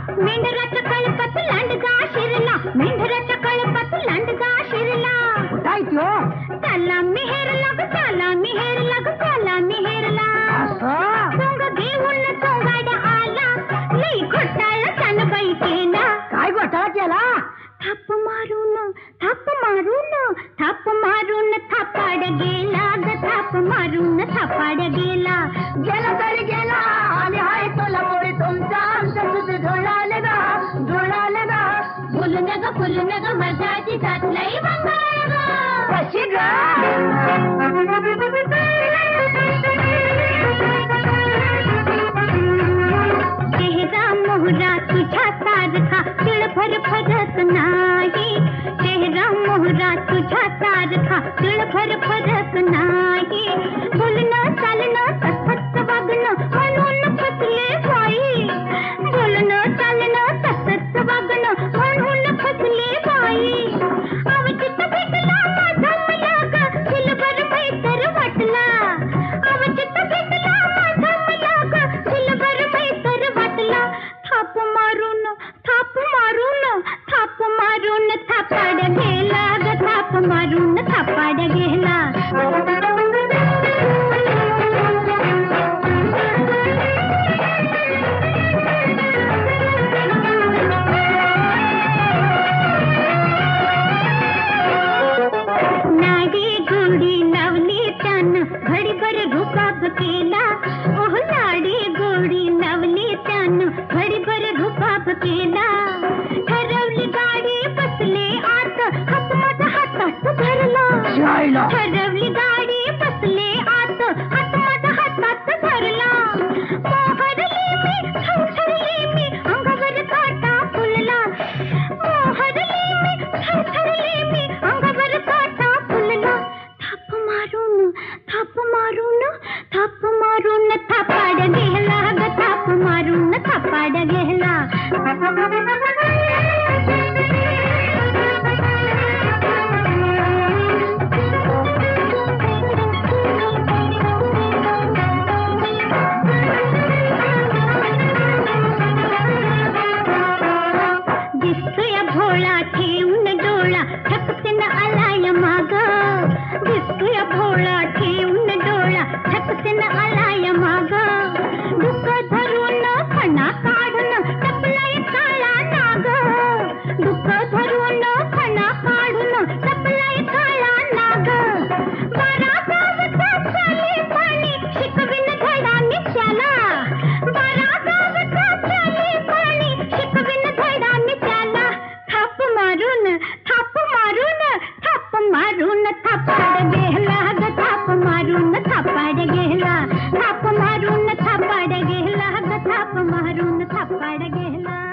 मेंढराच्या कळपात लांडगा शिरला, मेंढराच्या कळपात लांडगा शिरला. काय त्यो? त्याला मेहेरला ग, त्याला मेहेरला ग, त्याला मेहेरला. सोंग घेऊन सोंगाड्या आला, लई घोटाळा त्यानं बाई केला. काय घोटाळा केला? थाप मारून थाप मारून थाप मारून थापाड गेला ग, थाप मारून थापाड गेला. गेला तरी गेला आणि हाय तुला पोरी तुमचा आमचं तुझं झोळालं गा, झोळालं गा. फुलून ग मजाची जात लई बंगाळ ग. कशी ग? चेहरा मोहरा तुझ्या सारखा तिळभर फरक नाही, चेहरा मोहरा तुझ्या सारखा तिळभर फरक नाही. बोलणं चालणं तसंच वागणं म्हणून फसले बाई, बोलणं चालणं तसंच वागणं म्हणून फसले बाई. अवचित भेटला माझा मला ग, दिलभर मैत्र वाटला. अवचित भेटला माझा मला ग, दिलभर मैत्र वाटला. थाप मारून थाप मारून थाप मारून थापाड गेला ग, थाप मारून थापाड गेला. नाडी गोडी लावली त्यानं घडीभर रुबाब केला. ओह नाडी गोडी लावली त्यानं घडीभर रुबाब केला. ठरवली गाडी बसले आत, हात माझा हातात धरला. ठरवली गाडी बसले आत, हात माझा हातात धरला. मोहरली मी थरथरली मी अंगावर काटा फुलला. मोहरली मी थरथरली मी अंगावर काटा फुलला. थाप मारून थाप मारून थाप मारून थापाड गेला ग, थाप मारून थापाड गेला. दिसतोय भोळा ठेवून डोळा ठकसेन आलाय माग. दिसतोय भोळा ठेवून डोळा ठकसेन आलाय माग. डुकं धरून फणा काढून टपलाय काळा नाग. डुकं धरून फणा काढून टपलाय काळा नाग. बारा गावचा चाले पाणी शिकविन धडा नित्याला. बारा गावचा चाले पाणी शिकविन धडा नित्याला. थाप मारून थाप मारून थाप मारून थापाड गेला ग, थाप मारून थापाड गेला. थाप मारून थापाड गेला ग, थाप मारून थापाड गेला.